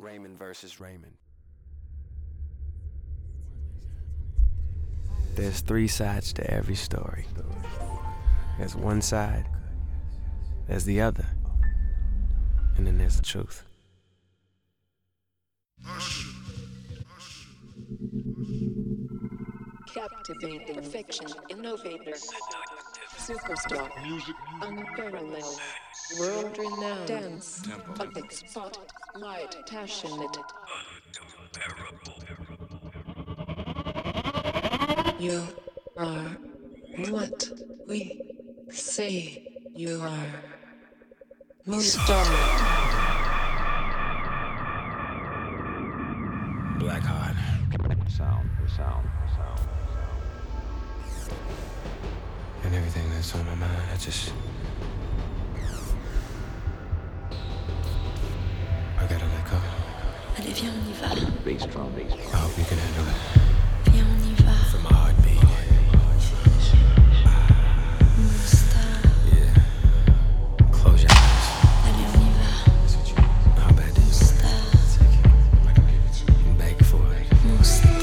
Raymond versus Raymond. There's three sides to every story. There's one side, there's the other, and then there's the truth. Captivating perfection, innovator, superstar, music, unparalleled, world-renowned, dance, public spot, light, passionate, you are what we say you are. Mustar. Blackheart. Sound. And everything that's on my mind, I gotta let go. Allez, viens, on y va. Bass drum. I hope you can handle it. Viens, on y va. From my heartbeat. Mustar. Yeah. Close your eyes. Allez, on y va. How bad do you Mustar. I'm begging for it. Mustar.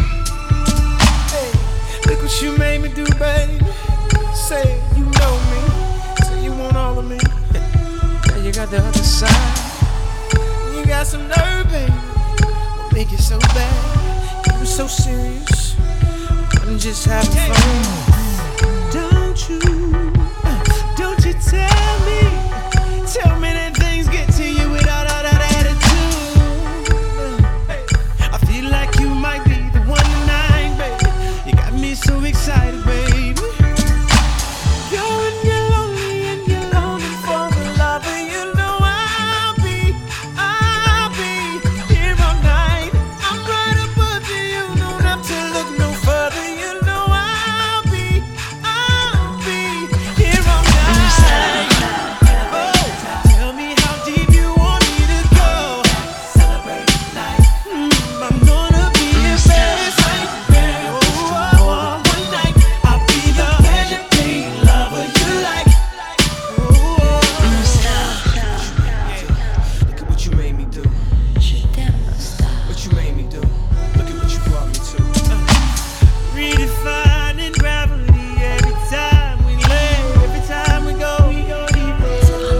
Hey, look what you made me do, baby. Say you know me. Say you want all of me. Now you got the other side. You got some nerve, baby. What make it so bad? You were so serious. I'm just having fun. Don't you tell me that things get to you without all that attitude. I feel like you might be the one tonight, baby. You got me so excited, baby. You're lonely and you're longing for the lover. You know I'll be here all night. I'm right above you, you don't have to look no further. You know I'll be here all night. Oh, tell me how deep you want me to go. Celebrate life. I'm gonna be your best night. Oh, one night I'll be the legendary lover you like. Look at what you made me do. Je t'aime, Mustar. What you made me do. Look at what you brought me to. Redefining gravity every time we lay, every time we go deeper.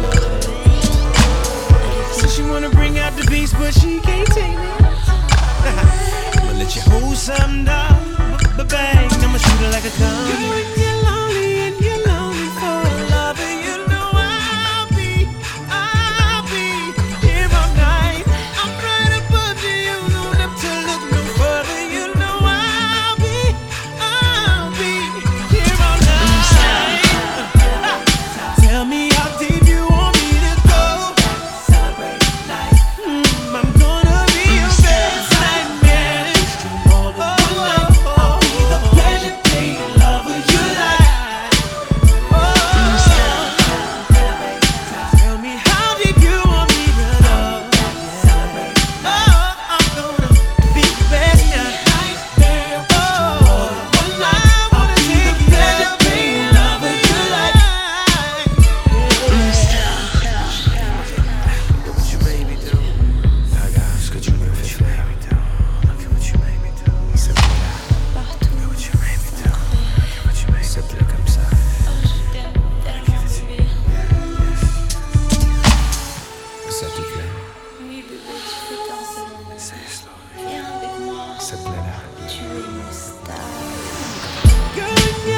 So she wanna bring out the beast, but she can't tame it. I'ma let you hold something down, but bang, I'ma shoot it like a gun. You're lonely and you're lonely for a lover. You know I'll be here all night. I'm right above you, you don't have to look no further. You know I'll be here all night. Tell me how deep you want me to go. Celebrate life. I'm gonna be your best nightmare. I'll be the legendary lover you like. Tell me how deep you want me to go. I'm gonna be the best nightmare. I wanna take you legendary lover you like. Look at what you made me do. Look at what you made me do. Look at what you made me do. C'est pour là. Partout. Look at what you made me do. Look at what you made me do. C'est plus comme ça. Oh, je t'aime tellement, bébé. Ça te plaît? Oui, bébé, tu fais tant seulement. C'est slow. Viens avec moi. Ça te plaît là? Tu es Mustar. Girl,